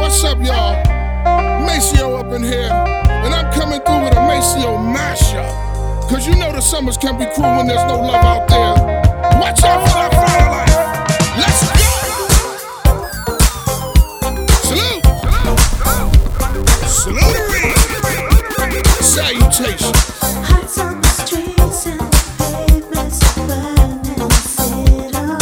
What's up, y'all? Maceo up in here, and I'm coming through with a Maceo mashup. Cause you know the summers can be cruel when there's no love out there. Watch out for that fire life. Let's go! Salute! Salutations. Hearts on the streets and the pavements burning, sit around,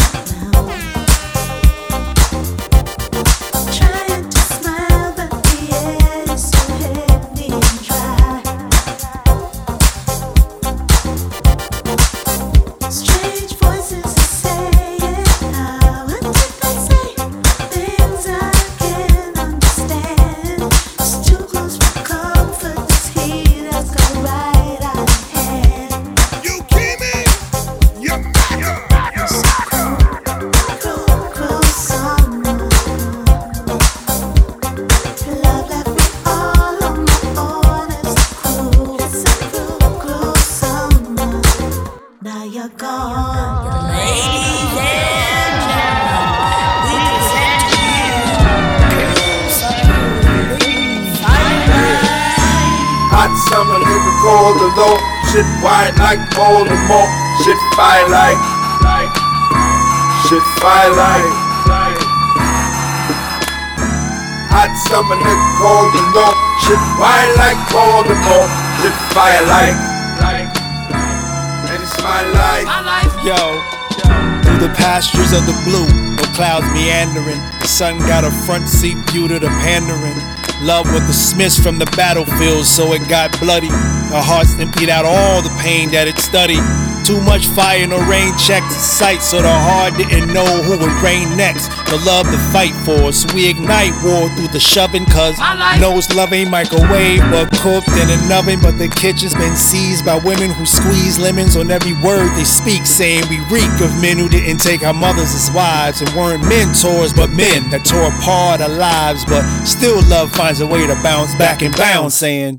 trying to smile, but the air is so heavy and dry. Strange voices are saying, what did they say? Things I can't understand. It's too close for comfort. This heat has got right out of hand. You keep me, you matter. Cruel, cruel summer. Love left me all on my own. It's a cruel, cruel summer. Now you're gone. Ladies and gentlemen, we present to you Hot summer, nigga, cold alone. Shit white like Baltimore. Shit fire like. Shit fire like. Hot summer, nigga, cold alone. Shit white like Baltimore. Shit fire like. And it's my life. Yo, through the pastures of the blue, no clouds meandering. The sun got a front seat view to the pandering. Love with the Smiths from the battlefield, so it got bloody. Our hearts emptied out all the pain that it studied. Too much fire, no rain checked the sight, so the heart didn't know who would reign next. The love to fight for, so we ignite war through the shoving, cause knows love ain't microwave but cooked in an oven. But the kitchen's been seized by women who squeeze lemons on every word they speak, saying we reek of men who didn't take our mothers as wives and weren't mentors but men that tore apart our lives. But still love finds a way to bounce back and bounce, saying